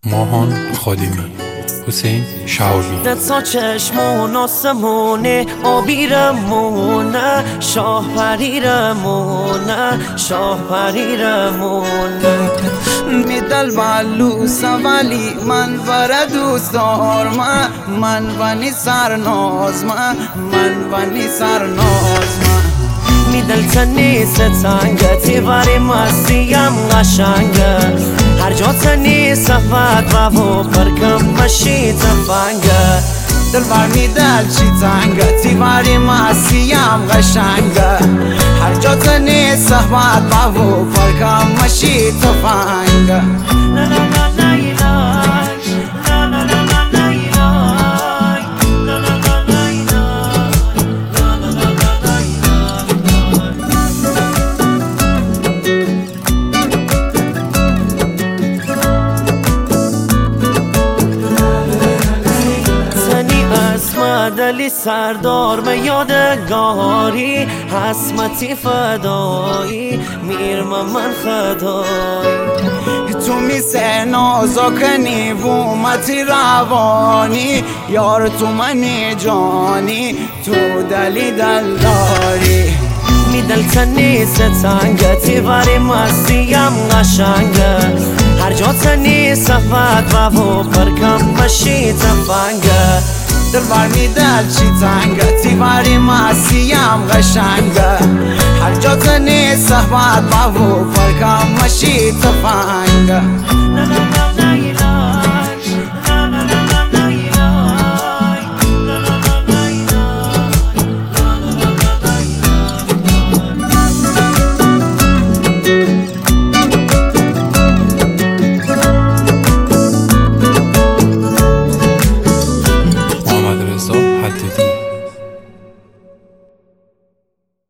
ماهان خادمی، حسین شهابی. تا چشمون آسمونه آبی رمونه، شاه پری رمونه، شاه پری رمونه. میدل بالوسا ولی من بر دوست دارم، من ونی سرناز من ونی سرناز میدل تنی ستنگتی وری مسیم قشنگه، هر جا تنی صفت و پرکم مشی تفنگه. دل بر میدل چی تنگتی وری مسیم قشنگه، هر جا تنی صفت و پرکم مشی تفنگه. دلی سردار به یادگاری، حسمتی فدایی میر من خدایی. تو میسه نازا کنی بومتی روانی، یار تو منی جانی، تو دلی دلداری. میدل تنی ستنگتی وری مسیم قشنگه، هر جا تنی صفت و پرکم مشی تفنگه. دل بر میدل چی تنگتی وری مسیم قشنگه، هر جا تنی صحبت و پرکم مشی تفنگه.